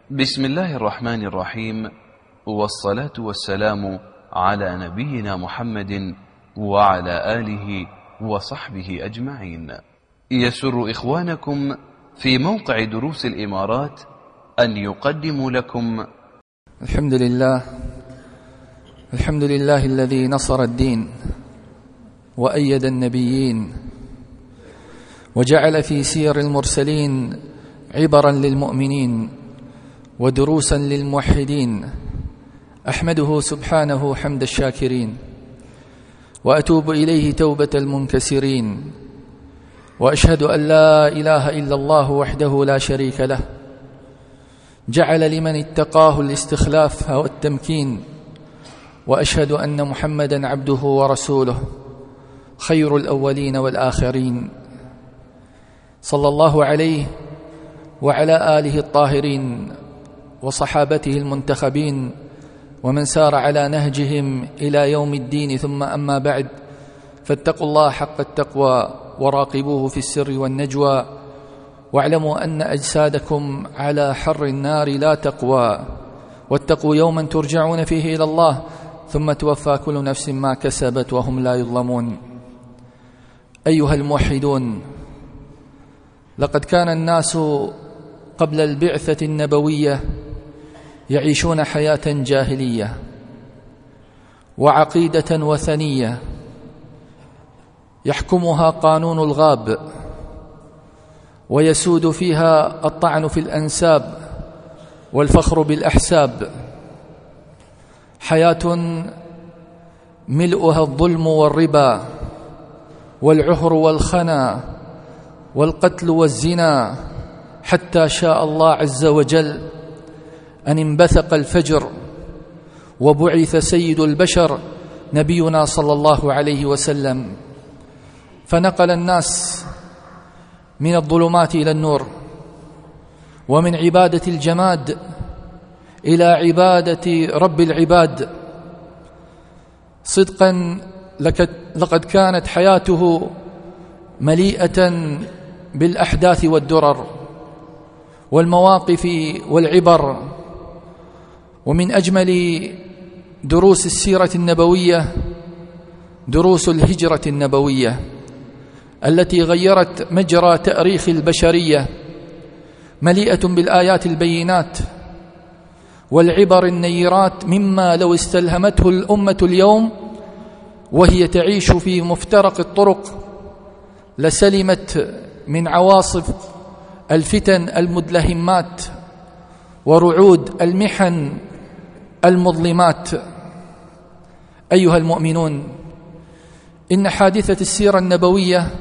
بسم الله الرحمن الرحيم، والصلاة والسلام على نبينا محمد وعلى آله وصحبه أجمعين. يسر إخوانكم في موقع دروس الإمارات أن يقدموا لكم الحمد لله الذي نصر الدين وأيد النبيين وجعل في سير المرسلين عبرا للمؤمنين ودروسا للموحدين. أحمده سبحانه حمد الشاكرين، وأتوب إليه توبة المنكسرين، وأشهد أن لا إله إلا الله وحده لا شريك له، جعل لمن اتقاه الاستخلاف والتمكين. وأشهد أن محمدا عبده ورسوله خير الأولين والآخرين، صلى الله عليه وعلى آله الطاهرين وصحابته المنتخبين ومن سار على نهجهم إلى يوم الدين. ثم أما بعد، فاتقوا الله حق التقوى وراقبوه في السر والنجوى، واعلموا أن أجسادكم على حر النار لا تقوى، واتقوا يوما ترجعون فيه إلى الله ثم توفى كل نفس ما كسبت وهم لا يظلمون. أيها الموحدون، لقد كان الناس قبل البعثة النبوية يعيشون حياة جاهلية وعقيدة وثنية يحكمها قانون الغاب، ويسود فيها الطعن في الأنساب والفخر بالأحساب، حياة ملؤها الظلم والربا والعهر والخنا والقتل والزنا، حتى شاء الله عز وجل أن انبثق الفجر وبعث سيد البشر نبينا صلى الله عليه وسلم، فنقل الناس من الظلمات إلى النور، ومن عبادة الجماد إلى عبادة رب العباد. صدقا لقد كانت حياته مليئة بالأحداث والدرر والمواقف والعبر. ومن أجمل دروس السيرة النبوية دروس الهجرة النبوية التي غيرت مجرى تاريخ البشرية، مليئة بالآيات البينات والعبر النيرات، مما لو استلهمته الأمة اليوم وهي تعيش في مفترق الطرق لسلمت من عواصف الفتن المدلهمات ورعود المحن المظلمات. أيها المؤمنون، إن حادثة السيرة النبوية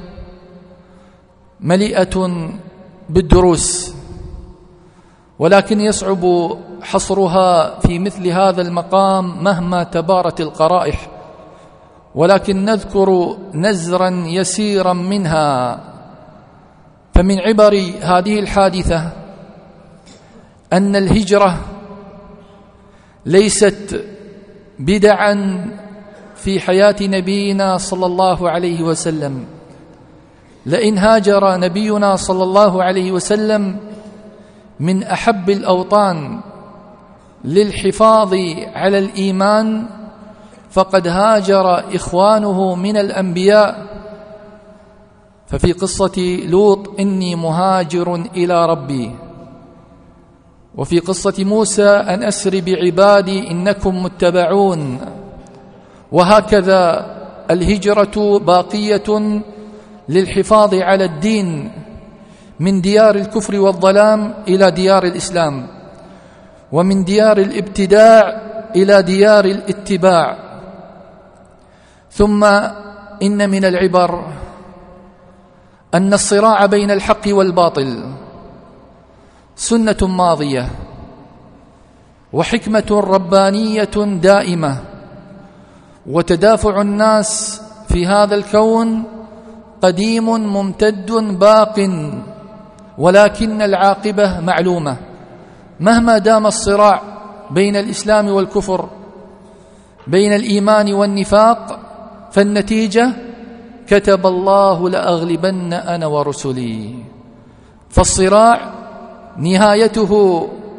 مليئة بالدروس، ولكن يصعب حصرها في مثل هذا المقام مهما تبارت القرائح، ولكن نذكر نزرا يسيرا منها. فمن عبر هذه الحادثة أن الهجرة ليست بدعا في حياة نبينا صلى الله عليه وسلم. لئن هاجر نبينا صلى الله عليه وسلم من أحب الأوطان للحفاظ على الإيمان، فقد هاجر إخوانه من الأنبياء. ففي قصة لوط: إني مهاجر إلى ربي. وفي قصة موسى: أن أسر بعبادي إنكم متبعون. وهكذا الهجرة باقية للحفاظ على الدين من ديار الكفر والظلام إلى ديار الإسلام، ومن ديار الابتداع إلى ديار الاتباع. ثم إن من العبر أن الصراع بين الحق والباطل سنة ماضية وحكمة ربانية دائمة، وتدافع الناس في هذا الكون قديم ممتد باق، ولكن العاقبة معلومة. مهما دام الصراع بين الإسلام والكفر، بين الإيمان والنفاق، فالنتيجة: كتب الله لأغلبن أنا ورسلي. فالصراع نهايته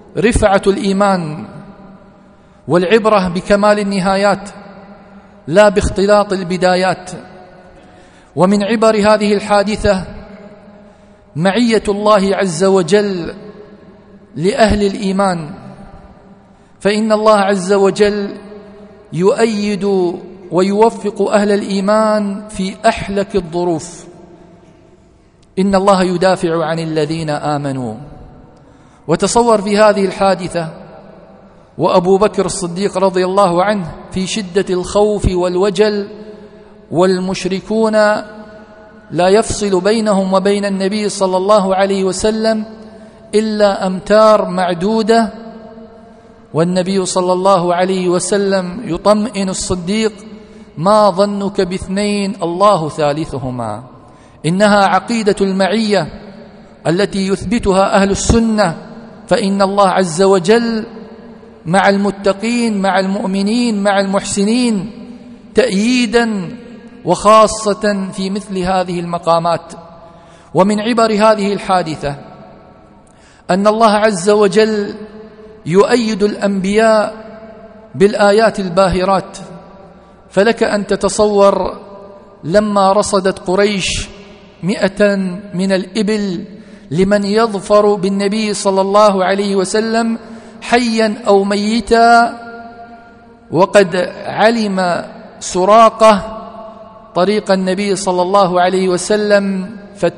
رفعة الإيمان، والعبرة بكمال النهايات لا باختلاط البدايات. ومن عبر هذه الحادثة معية الله عز وجل لأهل الإيمان، فإن الله عز وجل يؤيد ويوفق أهل الإيمان في أحلك الظروف. إن الله يدافع عن الذين آمنوا. وتصور في هذه الحادثة وأبو بكر الصديق رضي الله عنه في شدة الخوف والوجل، والمشركون لا يفصل بينهم وبين النبي صلى الله عليه وسلم إلا أمتار معدودة، والنبي صلى الله عليه وسلم يطمئن الصديق: ما ظنك باثنين الله ثالثهما. إنها عقيدة المعية التي يثبتها أهل السنة، فإن الله عز وجل مع المتقين، مع المؤمنين، مع المحسنين، تأييدا وخاصة في مثل هذه المقامات. ومن عبر هذه الحادثة أن الله عز وجل يؤيد الأنبياء بالآيات الباهرات. فلك أن تتصور لما رصدت قريش 100 من الإبل لمن يظفر بالنبي صلى الله عليه وسلم حيا أو ميتا، وقد علم سراقة طريق النبي صلى الله عليه وسلم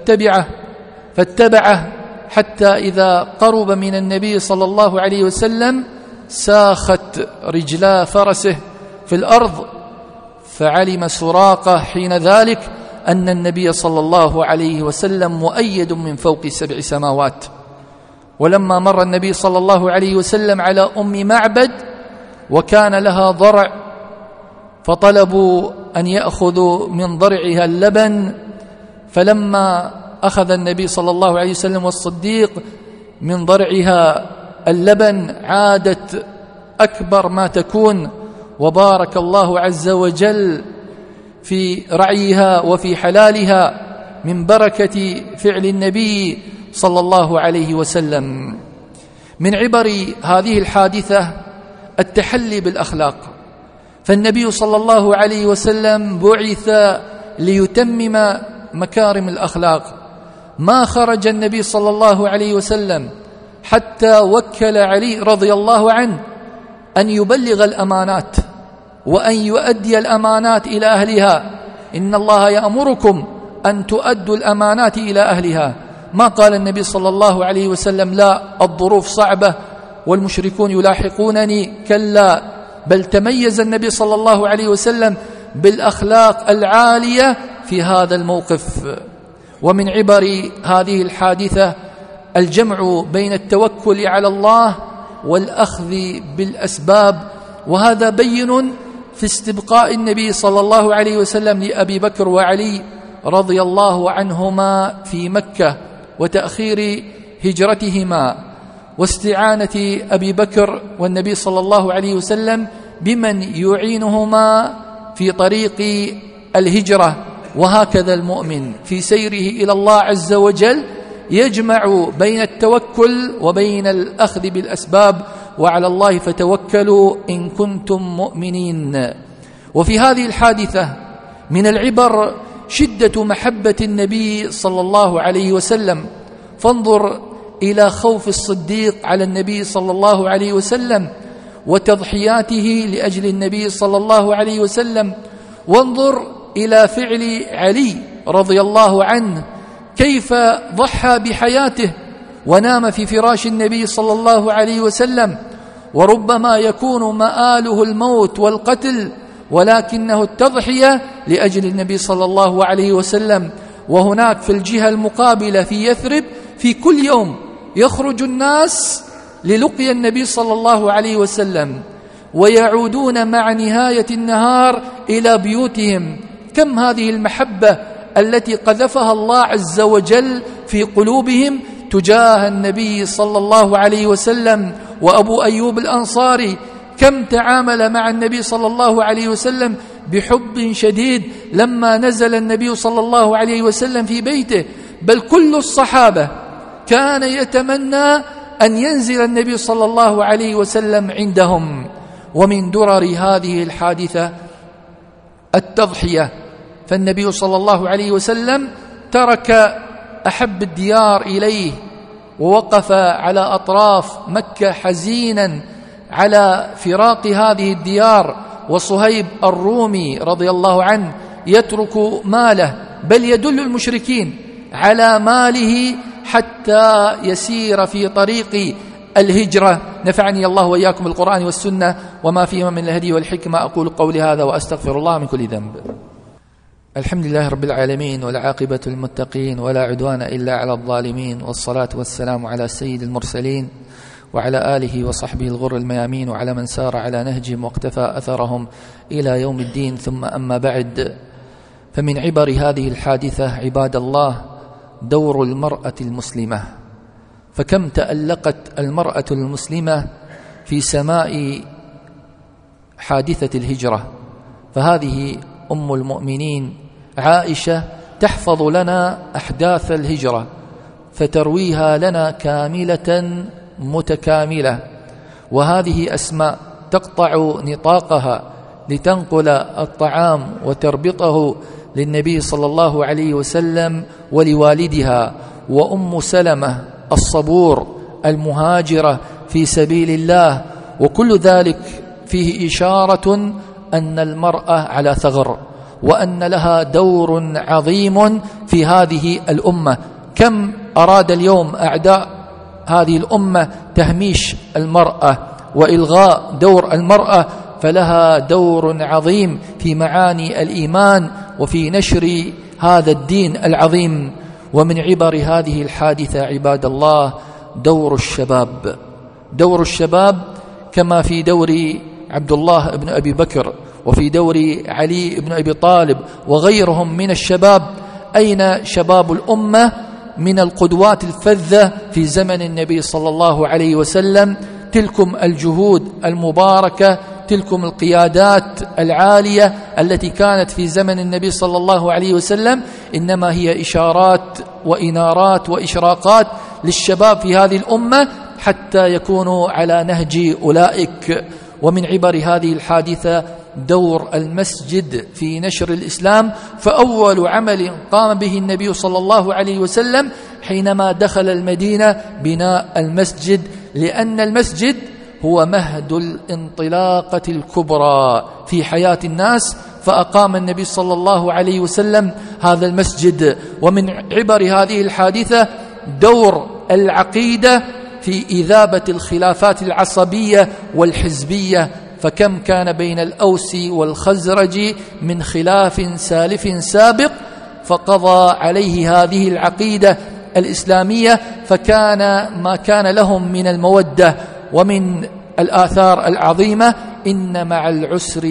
فاتبعه حتى إذا قرب من النبي صلى الله عليه وسلم ساخت رجلا فرسه في الأرض، فعلم سراقة حين ذلك أن النبي صلى الله عليه وسلم مؤيد من فوق 7 سماوات. ولما مر النبي صلى الله عليه وسلم على أم معبد وكان لها ضرع، فطلبوا أن يأخذوا من ضرعها اللبن، فلما أخذ النبي صلى الله عليه وسلم والصديق من ضرعها اللبن عادت أكبر ما تكون، وبارك الله عز وجل في رعيها وفي حلالها من بركة فعل النبي صلى الله عليه وسلم. من عبر هذه الحادثة التحلي بالأخلاق، فالنبي صلى الله عليه وسلم بعث ليتمم مكارم الأخلاق. ما خرج النبي صلى الله عليه وسلم حتى وكل علي رضي الله عنه أن يبلغ الأمانات وأن يؤدي الأمانات إلى أهلها. إن الله يأمركم أن تؤدوا الأمانات إلى أهلها. ما قال النبي صلى الله عليه وسلم: لا، الظروف صعبة والمشركون يلاحقونني. كلا، بل تميز النبي صلى الله عليه وسلم بالأخلاق العالية في هذا الموقف. ومن عبر هذه الحادثة الجمع بين التوكل على الله والأخذ بالأسباب، وهذا بين في استبقاء النبي صلى الله عليه وسلم لأبي بكر وعلي رضي الله عنهما في مكة، وتأخير هجرتهما، واستعانة أبي بكر والنبي صلى الله عليه وسلم بمن يعينهما في طريق الهجرة. وهكذا المؤمن في سيره إلى الله عز وجل يجمع بين التوكل وبين الأخذ بالأسباب، وعلى الله فتوكلوا إن كنتم مؤمنين. وفي هذه الحادثة من العبر شدة محبة النبي صلى الله عليه وسلم، فانظر إلى خوف الصديق على النبي صلى الله عليه وسلم وتضحياته لأجل النبي صلى الله عليه وسلم، وانظر إلى فعل علي رضي الله عنه كيف ضحى بحياته ونام في فراش النبي صلى الله عليه وسلم، وربما يكون مآله الموت والقتل، ولكنه التضحية لأجل النبي صلى الله عليه وسلم. وهناك في الجهة المقابلة في يثرب في كل يوم يخرج الناس للقي النبي صلى الله عليه وسلم، ويعودون مع نهاية النهار إلى بيوتهم. كم هذه المحبة التي قذفها الله عز وجل في قلوبهم تجاه النبي صلى الله عليه وسلم. وأبو أيوب الأنصاري كم تعامل مع النبي صلى الله عليه وسلم بحب شديد لما نزل النبي صلى الله عليه وسلم في بيته، بل كل الصحابة كان يتمنى أن ينزل النبي صلى الله عليه وسلم عندهم. ومن درر هذه الحادثة التضحية، فالنبي صلى الله عليه وسلم ترك أحب الديار إليه ووقف على أطراف مكة حزينا على فراق هذه الديار، وصهيب الرومي رضي الله عنه يترك ماله، بل يدل المشركين على ماله حتى يسير في طريق الهجرة. نفعني الله وإياكم بالقرآن والسنة وما فيهما من الهدي والحكمة. أقول قولي هذا وأستغفر الله من كل ذنب. الحمد لله رب العالمين، والعاقبة للمتقين، ولا عدوان إلا على الظالمين، والصلاة والسلام على سيد المرسلين وعلى آله وصحبه الغر الميامين، وعلى من سار على نهجهم واقتفى أثرهم إلى يوم الدين. ثم أما بعد، فمن عبر هذه الحادثة عباد الله دور المرأة المسلمة. فكم تألقت المرأة المسلمة في سماء حادثة الهجرة. فهذه أم المؤمنين عائشة تحفظ لنا أحداث الهجرة، فترويها لنا كاملة متكاملة. وهذه أسماء تقطع نطاقها لتنقل الطعام وتربطه للنبي صلى الله عليه وسلم ولوالدها. وأم سلمة الصبور المهاجرة في سبيل الله. وكل ذلك فيه إشارة أن المرأة على ثغر، وأن لها دور عظيم في هذه الأمة. كم أراد اليوم أعداء هذه الأمة تهميش المرأة وإلغاء دور المرأة، فلها دور عظيم في معاني الإيمان وفي نشر هذا الدين العظيم. ومن عبر هذه الحادثة عباد الله دور الشباب. دور الشباب كما في دور عبد الله بن أبي بكر وفي دور علي بن أبي طالب وغيرهم من الشباب. أين شباب الأمة من القدوات الفذة في زمن النبي صلى الله عليه وسلم؟ تلكم الجهود المباركة، تلكم القيادات العالية التي كانت في زمن النبي صلى الله عليه وسلم، إنما هي إشارات وإنارات وإشراقات للشباب في هذه الأمة حتى يكونوا على نهج أولئك. ومن عبر هذه الحادثة دور المسجد في نشر الإسلام. فأول عمل قام به النبي صلى الله عليه وسلم حينما دخل المدينة بناء المسجد، لأن المسجد هو مهد الانطلاقة الكبرى في حياة الناس. فأقام النبي صلى الله عليه وسلم هذا المسجد. ومن عبر هذه الحادثة دور العقيدة في إذابة الخلافات العصبية والحزبية. فكم كان بين الأوس والخزرج من خلاف سالف سابق، فقضى عليه هذه العقيدة الإسلامية، فكان ما كان لهم من المودة. ومن الآثار العظيمة إن مع العسر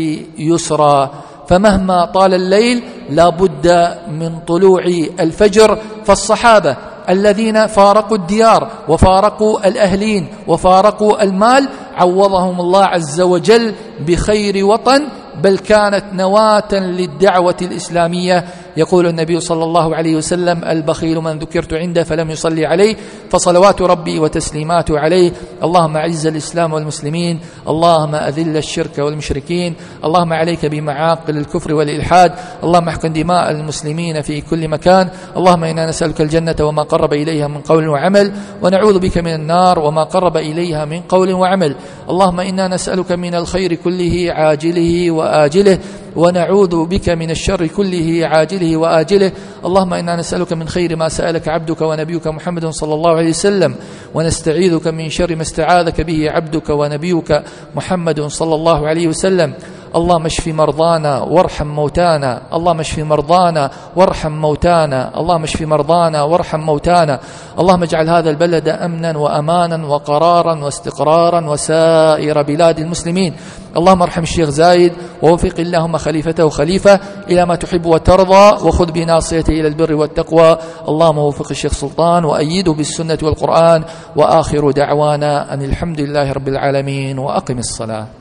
يسرا، فمهما طال الليل لا بد من طلوع الفجر. فالصحابة الذين فارقوا الديار وفارقوا الأهلين وفارقوا المال عوضهم الله عز وجل بخير وطن، بل كانت نواة للدعوة الإسلامية. يقول النبي صلى الله عليه وسلم: البخيل من ذكرت عنده فلم يصلي عليه، فصلوات ربي وتسليماته عليه. اللهم أعز الإسلام والمسلمين، اللهم أذل الشرك والمشركين، اللهم عليك بمعاقل الكفر والإلحاد، اللهم احقن دماء المسلمين في كل مكان. اللهم إنا نسألك الجنة وما قرب إليها من قول وعمل، ونعوذ بك من النار وما قرب إليها من قول وعمل. اللهم إنا نسألك من الخير كله عاجله وآجله، ونعوذ بك من الشر كله عاجله وآجله. اللهم إنا نسألك من خير ما سألك عبدك ونبيك محمد صلى الله عليه وسلم، ونستعيذك من شر ما استعاذك به عبدك ونبيك محمد صلى الله عليه وسلم. اللهم اشف مرضانا وارحم موتانا، اللهم اشف مرضانا وارحم موتانا، اللهم اشف مرضانا وارحم موتانا. اللهم اجعل هذا البلد أمنا وأمانا وقرارا واستقرارا وسائر بلاد المسلمين. اللهم ارحم الشيخ زايد ووفق اللهم خليفته خليفة إلى ما تحب وترضى، وخذ بناصيته إلى البر والتقوى. اللهم وفق الشيخ سلطان وأيده بالسنة والقرآن. وآخر دعوانا أن الحمد لله رب العالمين، وأقم الصلاة.